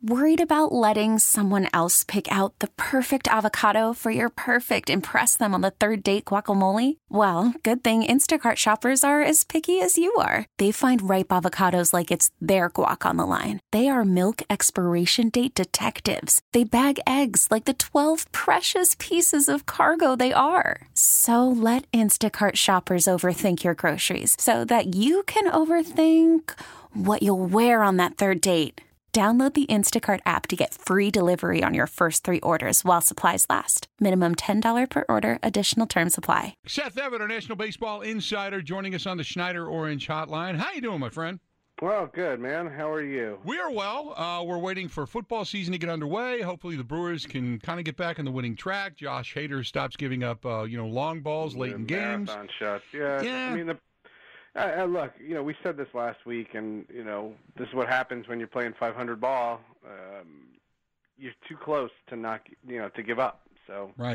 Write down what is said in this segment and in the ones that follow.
Worried about letting someone else pick out the perfect avocado for your perfect impress them on the third date guacamole? Well, good thing Instacart shoppers are as picky as you are. They find ripe avocados like it's their guac on the line. They are milk expiration date detectives. They bag eggs like the 12 precious pieces of cargo they are. So let Instacart shoppers overthink your groceries so that you can overthink what you'll wear on that third date. Download the Instacart app to get free delivery on your first 3 orders while supplies last. Minimum $10 per order. Additional terms apply. Seth Everett, our National Baseball Insider, joining us on the Schneider Orange Hotline. How you doing, my friend? Well, good, man. How are you? We are well. We're waiting for football season to get underway. Hopefully the Brewers can kind of get back on the winning track. Josh Hader stops giving up, long balls late in games. Marathon shots. Yeah. I mean, look, we said this last week, and, this is what happens when you're playing 500 ball. You're too close to not, to give up. So right.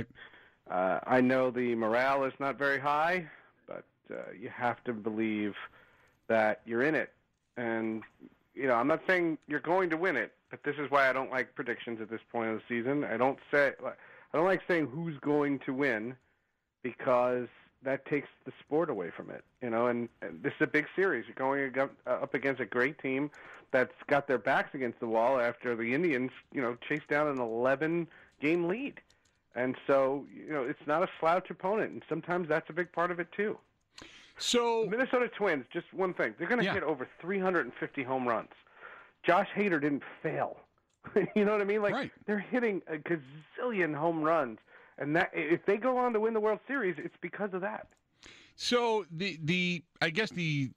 I know the morale is not very high, but you have to believe that you're in it. And, I'm not saying you're going to win it, but this is why I don't like predictions at this point of the season. I don't like saying who's going to win, because that takes the sport away from it, and this is a big series. You're going up against a great team that's got their backs against the wall after the Indians, chased down an 11-game lead. And so, it's not a slouch opponent, and sometimes that's a big part of it too. So the Minnesota Twins, just one thing, they're going to hit over 350 home runs. Josh Hader didn't fail. You know what I mean? Right. They're hitting a gazillion home runs. And that, if they go on to win the World Series, it's because of that. So I guess the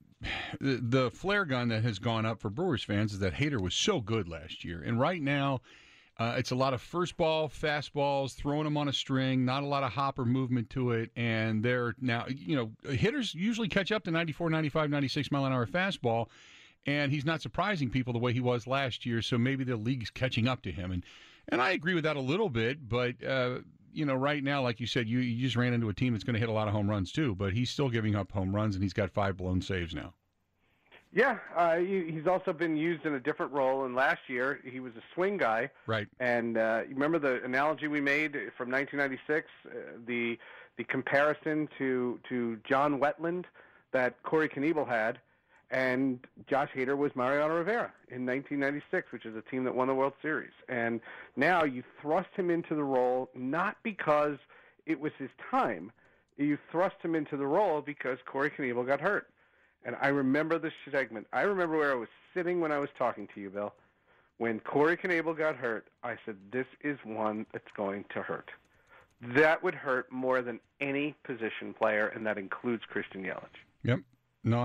flare gun that has gone up for Brewers fans is that Hader was so good last year, and right now it's a lot of first ball fastballs, throwing them on a string, not a lot of hopper movement to it, and they're now hitters usually catch up to 94, 95, 96 mile an hour fastball, and he's not surprising people the way he was last year. So maybe the league's catching up to him, and I agree with that a little bit, but. Right now, like you said, you just ran into a team that's going to hit a lot of home runs too, but he's still giving up home runs, and he's got 5 blown saves now. Yeah, he's also been used in a different role, and last year he was a swing guy. Right. And you remember the analogy we made from 1996, the comparison to John Wetland that Corey Knebel had, and Josh Hader was Mariano Rivera in 1996, which is a team that won the World Series. And now you thrust him into the role not because it was his time. You thrust him into the role because Corey Knebel got hurt. And I remember this segment. I remember where I was sitting when I was talking to you, Bill. When Corey Knebel got hurt, I said, this is one that's going to hurt. That would hurt more than any position player, and that includes Christian Yelich. Yep. No,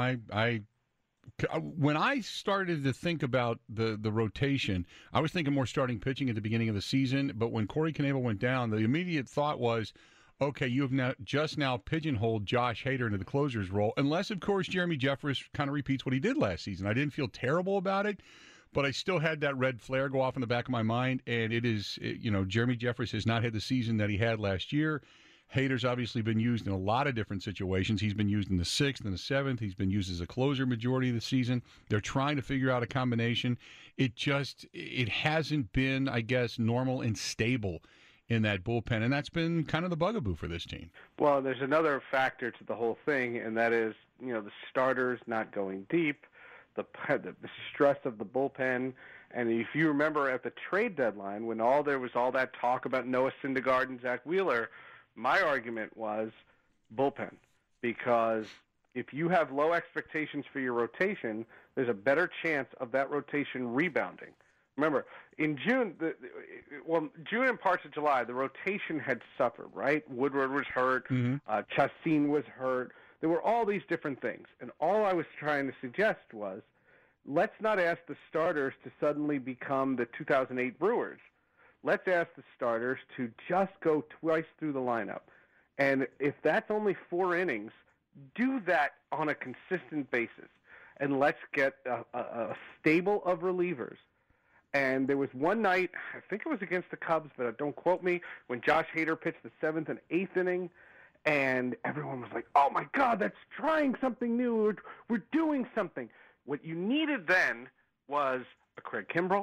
when I started to think about the rotation, I was thinking more starting pitching at the beginning of the season. But when Corey Knebel went down, the immediate thought was, okay, you have just now pigeonholed Josh Hader into the closer's role, unless, of course, Jeremy Jeffress kind of repeats what he did last season. I didn't feel terrible about it, but I still had that red flare go off in the back of my mind. And Jeremy Jeffress has not had the season that he had last year. Hader's obviously been used in a lot of different situations. He's been used in the 6th and the 7th. He's been used as a closer majority of the season. They're trying to figure out a combination. It hasn't been, I guess, normal and stable in that bullpen, and that's been kind of the bugaboo for this team. Well, there's another factor to the whole thing, and that is, the starters not going deep, the stress of the bullpen. And if you remember at the trade deadline, when there was all that talk about Noah Syndergaard and Zach Wheeler, my argument was bullpen, because if you have low expectations for your rotation, there's a better chance of that rotation rebounding. Remember, in June, June and parts of July, the rotation had suffered, right? Woodward was hurt. Mm-hmm. Chacin was hurt. There were all these different things. And all I was trying to suggest was, let's not ask the starters to suddenly become the 2008 Brewers. Let's ask the starters to just go twice through the lineup. And if that's only 4 innings, do that on a consistent basis. And let's get a stable of relievers. And there was one night, I think it was against the Cubs, but don't quote me, when Josh Hader pitched the 7th and 8th inning, and everyone was like, oh, my God, that's trying something new. We're doing something. What you needed then was a Craig Kimbrell.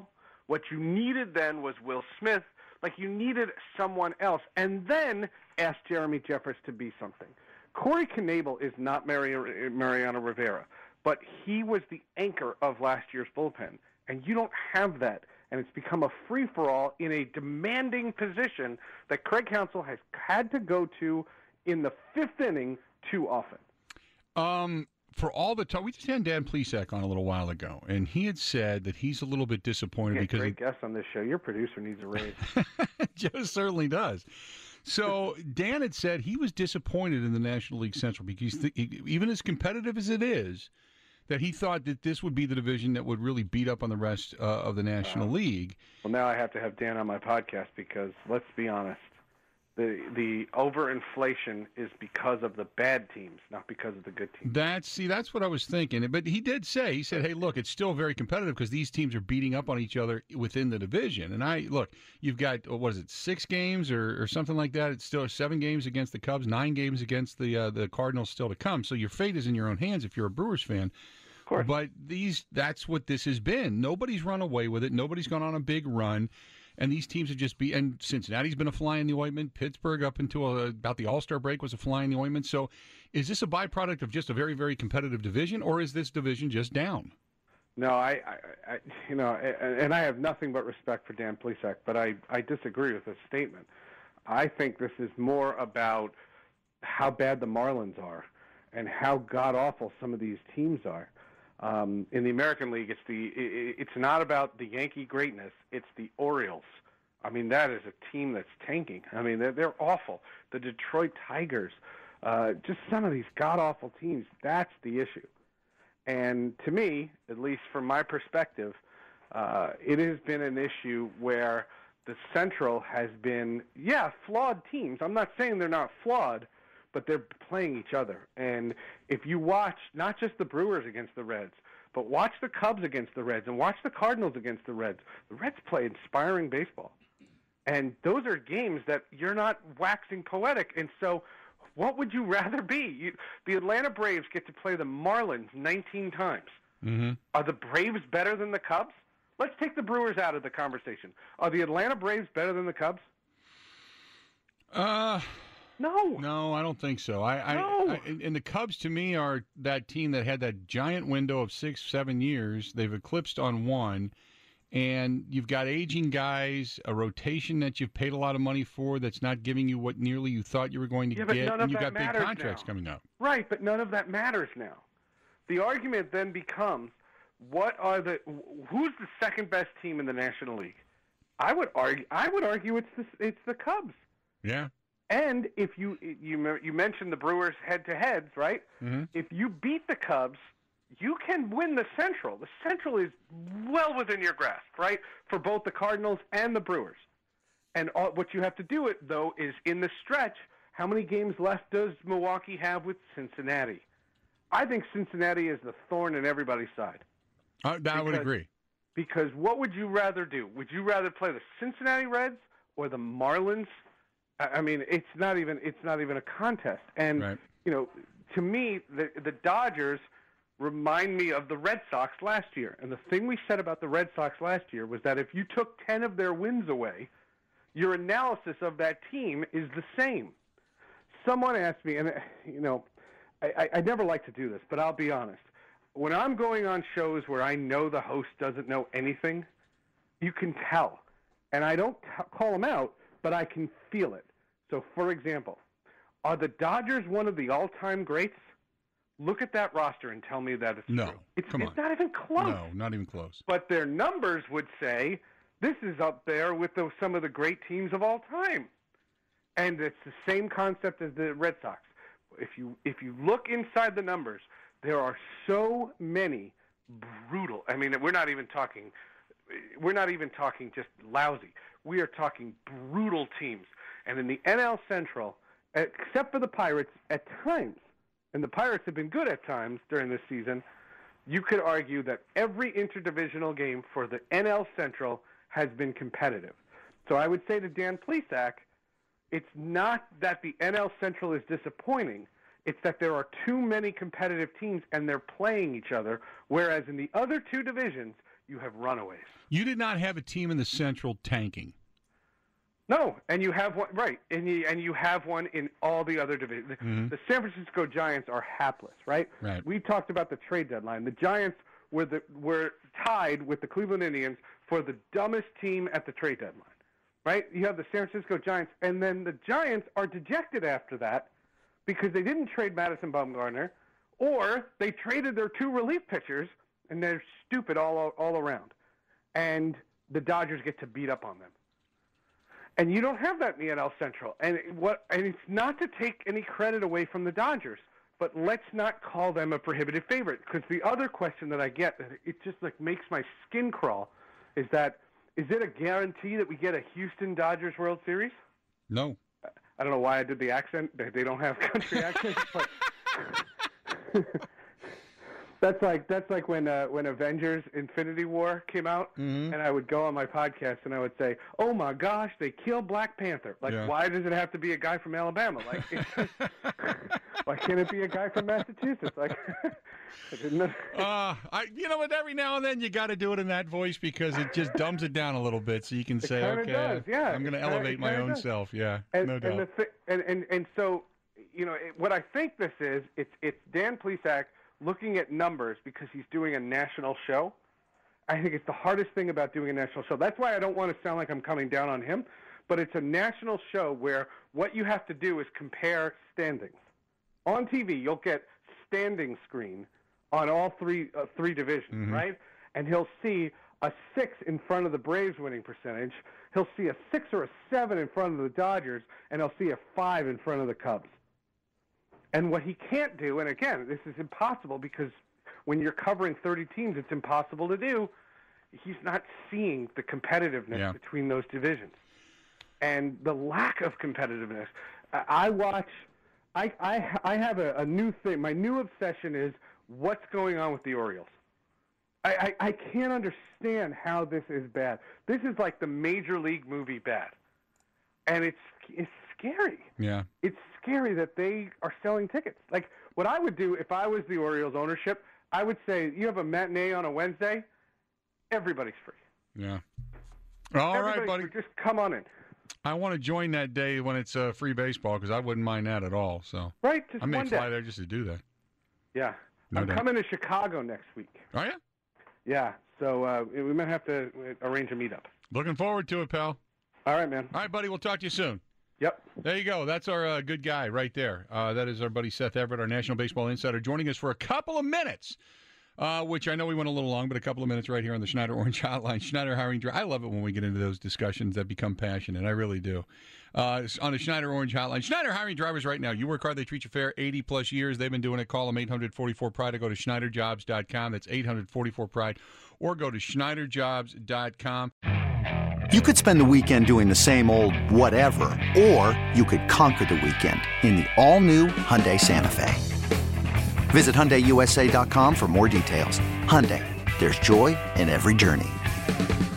What you needed then was Will Smith. Like, you needed someone else. And then ask Jeremy Jeffress to be something. Corey Knebel is not Mariano Rivera, but he was the anchor of last year's bullpen. And you don't have that. And it's become a free-for-all in a demanding position that Craig Counsell has had to go to in the fifth inning too often. For all the talk, we just had Dan Plesac on a little while ago, and he had said that he's a little bit disappointed because great guest on this show. Your producer needs a raise. Joe certainly does. So Dan had said he was disappointed in the National League Central because even as competitive as it is, that he thought that this would be the division that would really beat up on the rest of the National League. Well, now I have to have Dan on my podcast because, let's be honest, the overinflation is because of the bad teams, not because of the good teams. That's what I was thinking. But he did say, he said, hey, look, it's still very competitive because these teams are beating up on each other within the division. And you've got, 6 games or something like that. It's still 7 games against the Cubs, 9 games against the Cardinals still to come. So your fate is in your own hands if you're a Brewers fan. Of course. But that's what this has been. Nobody's run away with it. Nobody's gone on a big run. And these teams have just and Cincinnati's been a fly in the ointment. Pittsburgh up until about the All-Star break was a fly in the ointment. So is this a byproduct of just a very, very competitive division, or is this division just down? No, I and I have nothing but respect for Dan Plesac, but I disagree with this statement. I think this is more about how bad the Marlins are and how god-awful some of these teams are. In the American League, it's not about the Yankee greatness. It's the Orioles. I mean, that is a team that's tanking. I mean, they're awful. The Detroit Tigers, just some of these god-awful teams. That's the issue. And to me, at least from my perspective, it has been an issue where the Central has been, flawed teams. I'm not saying they're not flawed, but they're playing each other. And if you watch not just the Brewers against the Reds, but watch the Cubs against the Reds and watch the Cardinals against the Reds play inspiring baseball. And those are games that you're not waxing poetic. And so what would you rather be? The Atlanta Braves get to play the Marlins 19 times. Mm-hmm. Are the Braves better than the Cubs? Let's take the Brewers out of the conversation. Are the Atlanta Braves better than the Cubs? No, I don't think so. And the Cubs, to me, are that team that had that giant window of 6-7 years. They've eclipsed on one, and you've got aging guys, a rotation that you've paid a lot of money for that's not giving you what nearly you thought you were going to get, and you've got big contracts coming up. Right, but none of that matters now. The argument then becomes, who's the second best team in the National League? I would argue it's the Cubs. Yeah. And if you mentioned the Brewers head-to-heads, right? Mm-hmm. If you beat the Cubs, you can win the Central. The Central is well within your grasp, right, for both the Cardinals and the Brewers. And what you have to do, though, is in the stretch, how many games left does Milwaukee have with Cincinnati? I think Cincinnati is the thorn in everybody's side. I would agree. Because what would you rather do? Would you rather play the Cincinnati Reds or the Marlins? I mean, it's not even a contest. And right. To me, the Dodgers remind me of the Red Sox last year. And the thing we said about the Red Sox last year was that if you took 10 of their wins away, your analysis of that team is the same. Someone asked me, and I never like to do this, but I'll be honest. When I'm going on shows where I know the host doesn't know anything, you can tell. And I don't call them out, but I can feel it. So, for example, are the Dodgers one of the all-time greats? Look at that roster and tell me that it's true. It's not even close. No, not even close. But their numbers would say this is up there with some of the great teams of all time. And it's the same concept as the Red Sox. If you look inside the numbers, there are so many brutal. I mean, we're not even talking just lousy. We are talking brutal teams. And in the NL Central, except for the Pirates, at times, and the Pirates have been good at times during this season, you could argue that every interdivisional game for the NL Central has been competitive. So I would say to Dan Plesac, it's not that the NL Central is disappointing. It's that there are too many competitive teams and they're playing each other, whereas in the other two divisions, you have runaways. You did not have a team in the Central tanking. No, and you have one right, and you have one in all the other divisions. Mm-hmm. The San Francisco Giants are hapless, right? Right. We talked about the trade deadline. The Giants were tied with the Cleveland Indians for the dumbest team at the trade deadline, right? You have the San Francisco Giants, and then the Giants are dejected after that because they didn't trade Madison Bumgarner, or they traded their 2 relief pitchers, and they're stupid all around, and the Dodgers get to beat up on them. And you don't have that in the NL Central. And it's not to take any credit away from the Dodgers, but let's not call them a prohibitive favorite. Because the other question that I get, that it just like makes my skin crawl, is it a guarantee that we get a Houston Dodgers World Series? No. I don't know why I did the accent. They don't have country accents, but That's like when Avengers Infinity War came out, mm-hmm. and I would go on my podcast and I would say, "Oh my gosh, they killed Black Panther!" Like, Why does it have to be a guy from Alabama? Like, why can't it be a guy from Massachusetts? Like, I didn't know. But every now and then you got to do it in that voice because it just dumbs it down a little bit, so you can say, "Okay, does, yeah. I'm going to elevate my own self." Yeah, no doubt. And so, what I think this is, it's Dan Plesac looking at numbers because he's doing a national show. I think it's the hardest thing about doing a national show. That's why I don't want to sound like I'm coming down on him, but it's a national show where what you have to do is compare standings. On TV, you'll get standing screen on all three divisions, mm-hmm. right? And he'll see a 6 in front of the Braves winning percentage. He'll see a 6 or a 7 in front of the Dodgers, and he'll see a 5 in front of the Cubs. And what he can't do, and again, this is impossible because when you're covering 30 teams, it's impossible to do. He's not seeing the competitiveness between those divisions. And the lack of competitiveness. I have a new thing. My new obsession is what's going on with the Orioles. I can't understand how this is bad. This is like the Major League movie bad. And it's scary. Yeah. It's scary that they are selling tickets. Like, what I would do if I was the Orioles ownership, I would say, you have a matinee on a Wednesday, everybody's free. Yeah. All right, buddy. Free. Just come on in. I want to join that day when it's free baseball because I wouldn't mind that at all. So right, just I may one fly day. there just to do that. Yeah. No I'm doubt. coming to Chicago next week. Are you? Yeah. So we might have to arrange a meetup. Looking forward to it, pal. All right, man. All right, buddy. We'll talk to you soon. Yep. There you go. That's our good guy right there. That is our buddy Seth Everett, our National Baseball Insider, joining us for a couple of minutes, which I know we went a little long, but a couple of minutes right here on the Schneider Orange Hotline. Schneider Hiring Drive. I love it when we get into those discussions that become passionate. I really do. On the Schneider Orange Hotline. Schneider Hiring Drivers right now. You work hard, they treat you fair. 80-plus years. They've been doing it. Call them 844-PRIDE or go to SchneiderJobs.com. That's 844-PRIDE or go to SchneiderJobs.com. You could spend the weekend doing the same old whatever, or you could conquer the weekend in the all-new Hyundai Santa Fe. Visit HyundaiUSA.com for more details. Hyundai, there's joy in every journey.